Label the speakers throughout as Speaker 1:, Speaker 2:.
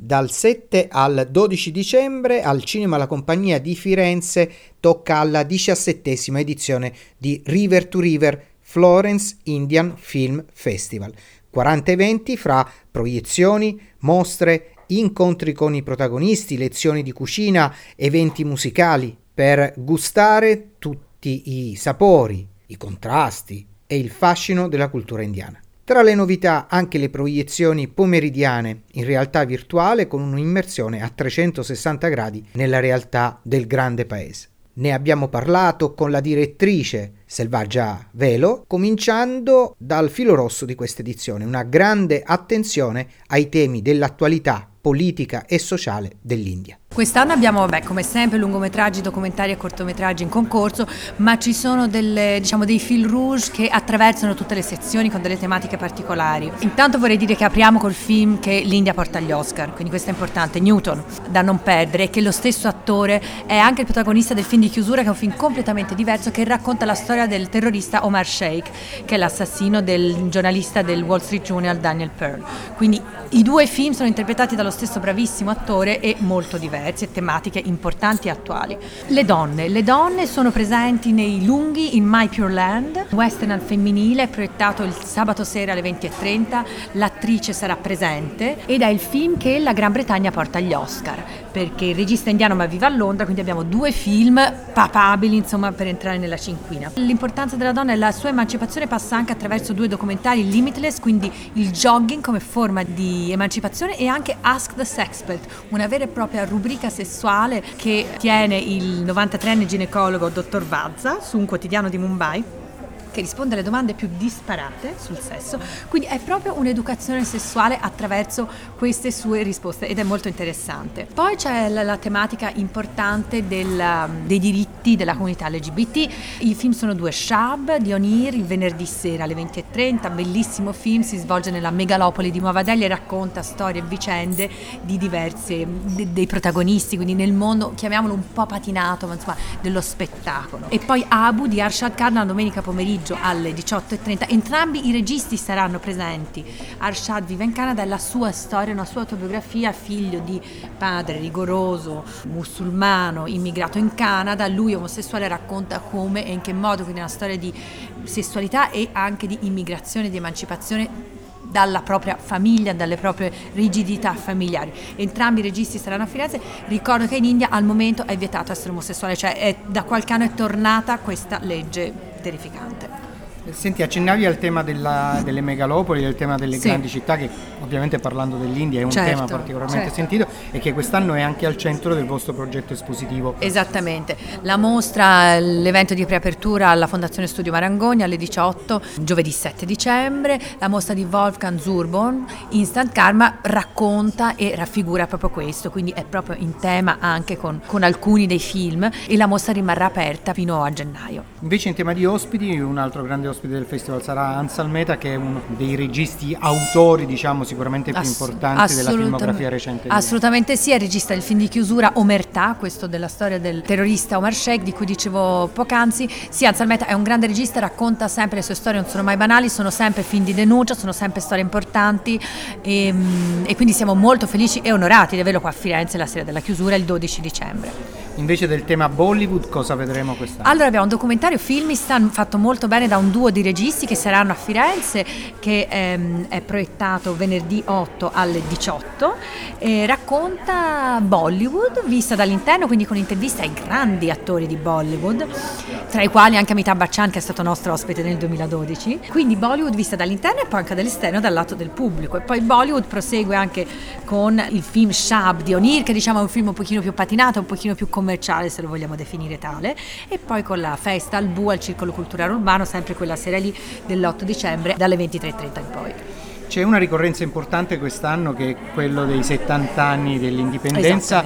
Speaker 1: Dal 7 al 12 dicembre al Cinema La Compagnia di Firenze tocca alla 17ª edizione di River to River Florence Indian Film Festival. 40 eventi fra proiezioni, mostre, incontri con i protagonisti, lezioni di cucina, eventi musicali per gustare tutti i sapori, i contrasti e il fascino della cultura indiana. Tra le novità anche le proiezioni pomeridiane in realtà virtuale con un'immersione a 360 gradi nella realtà del grande paese. Ne abbiamo parlato con la direttrice Selvaggia Velo, cominciando dal filo rosso di questa edizione, una grande attenzione ai temi dell'attualità politica e sociale dell'India.
Speaker 2: Quest'anno abbiamo, come sempre, lungometraggi, documentari e cortometraggi in concorso, ma ci sono dei fil rouge che attraversano tutte le sezioni con delle tematiche particolari. Intanto vorrei dire che apriamo col film che l'India porta agli Oscar, quindi questo è importante, Newton, da non perdere, e che lo stesso attore è anche il protagonista del film di chiusura, che è un film completamente diverso, che racconta la storia del terrorista Omar Sheikh, che è l'assassino del giornalista del Wall Street Journal Daniel Pearl. Quindi i due film sono interpretati dallo stesso bravissimo attore e molto diversi, e tematiche importanti e attuali. Le donne sono presenti nei lunghi in My Pure Land, western al femminile, proiettato il sabato sera alle 20:30. L'attrice sarà presente ed è il film che la Gran Bretagna porta agli Oscar, perché il regista indiano ma vive a Londra, quindi abbiamo due film papabili, insomma, per entrare nella cinquina. L'importanza della donna e la sua emancipazione passa anche attraverso due documentari, Limitless, quindi il jogging come forma di emancipazione, e anche Ask the Sexpert, una vera e propria rubrica sessuale che tiene il 93enne ginecologo dottor Vazza su un quotidiano di Mumbai, che risponde alle domande più disparate sul sesso, quindi è proprio un'educazione sessuale attraverso queste sue risposte, ed è molto interessante. Poi c'è la tematica importante dei diritti della comunità LGBT. I film sono due, Shab di Onir, il venerdì sera alle 20:30, bellissimo film, si svolge nella megalopoli di Nuova Delhi e racconta storie e vicende di diversi dei protagonisti, quindi nel mondo, chiamiamolo un po' patinato, ma insomma dello spettacolo. E poi Abu di Arshad Khan la domenica pomeriggio alle 18:30. Entrambi i registi saranno presenti. Arshad vive in Canada e la sua storia, una sua autobiografia, figlio di padre rigoroso musulmano immigrato in Canada, lui omosessuale, racconta come e in che modo, quindi una storia di sessualità e anche di immigrazione, di emancipazione dalla propria famiglia, dalle proprie rigidità familiari. Entrambi i registi saranno a Firenze. Ricordo che in India al momento è vietato essere omosessuale, cioè da qualche anno è tornata questa legge terrificante.
Speaker 1: Senti, accennavi al tema delle megalopoli, del tema delle grandi città, che ovviamente parlando dell'India è un tema particolarmente sentito, e che quest'anno è anche al centro del vostro progetto espositivo.
Speaker 2: Esattamente, la mostra, l'evento di preapertura alla Fondazione Studio Marangoni alle 18, giovedì 7 dicembre, la mostra di Wolfgang Zurborn, Instant Karma, racconta e raffigura proprio questo, quindi è proprio in tema anche con alcuni dei film, e la mostra rimarrà aperta fino a gennaio.
Speaker 1: Invece in tema di ospiti, un altro grande ospite del festival sarà Ansel Mehta, che è uno dei registi autori, diciamo, sicuramente più importanti della filmografia recente.
Speaker 2: Assolutamente sì, è il regista del film di chiusura Omertà, questo della storia del terrorista Omar Sheikh di cui dicevo poc'anzi. Sì, Ansel Mehta è un grande regista, racconta sempre le sue storie, non sono mai banali, sono sempre film di denuncia, sono sempre storie importanti, e quindi siamo molto felici e onorati di averlo qua a Firenze la sera della chiusura il 12 dicembre.
Speaker 1: Invece del tema Bollywood, cosa vedremo quest'anno?
Speaker 2: Allora abbiamo un documentario Filmistan fatto molto bene da un duo di registi che saranno a Firenze, che è proiettato venerdì 8 alle 18, e racconta Bollywood vista dall'interno, quindi con interviste ai grandi attori di Bollywood, tra i quali anche Amitabh Bachchan, che è stato nostro ospite nel 2012. Quindi Bollywood vista dall'interno e poi anche dall'esterno, dal lato del pubblico. E poi Bollywood prosegue anche con il film Shab di Onir, che diciamo è un film un pochino più patinato, un pochino più commerciale, se lo vogliamo definire tale, e poi con la festa al Bu al Circolo Culturale Urbano, sempre quella sera lì dell'8 dicembre dalle 23:30 in poi.
Speaker 1: C'è una ricorrenza importante quest'anno, che è quello dei 70 anni dell'indipendenza,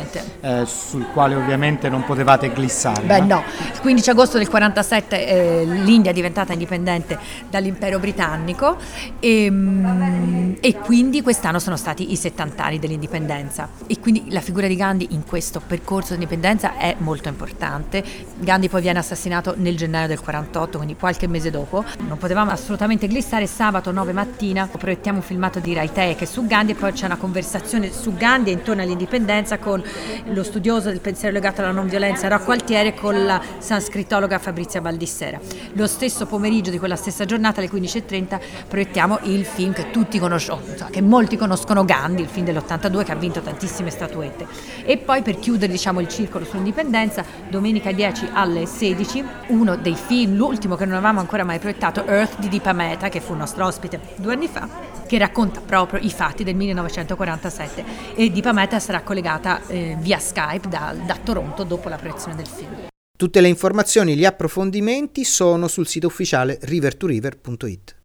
Speaker 1: sul quale ovviamente non potevate glissare.
Speaker 2: Beh, no. Il 15 agosto del 47 l'India è diventata indipendente dall'impero britannico, e quindi quest'anno sono stati i 70 anni dell'indipendenza, e quindi la figura di Gandhi in questo percorso di indipendenza è molto importante. Gandhi poi viene assassinato nel gennaio del 48, quindi qualche mese dopo. Non potevamo assolutamente glissare. Sabato 9 mattina proiettiamo abbiamo un filmato di Raitea che è su Gandhi, e poi c'è una conversazione su Gandhi e intorno all'indipendenza con lo studioso del pensiero legato alla non violenza Rocco Altieri e con la sanscritologa Fabrizia Baldissera. Lo stesso pomeriggio di quella stessa giornata alle 15:30 proiettiamo il film che tutti conoscono, che molti conoscono, Gandhi, il film dell'82 che ha vinto tantissime statuette. E poi per chiudere il circolo sull'indipendenza, domenica 10 alle 16, uno dei film, l'ultimo che non avevamo ancora mai proiettato, Earth di Deepa Mehta, che fu nostro ospite 2 anni fa, che racconta proprio i fatti del 1947, e Deepa Mehta sarà collegata via Skype da Toronto dopo la proiezione del film.
Speaker 1: Tutte le informazioni e gli approfondimenti sono sul sito ufficiale river2river.it.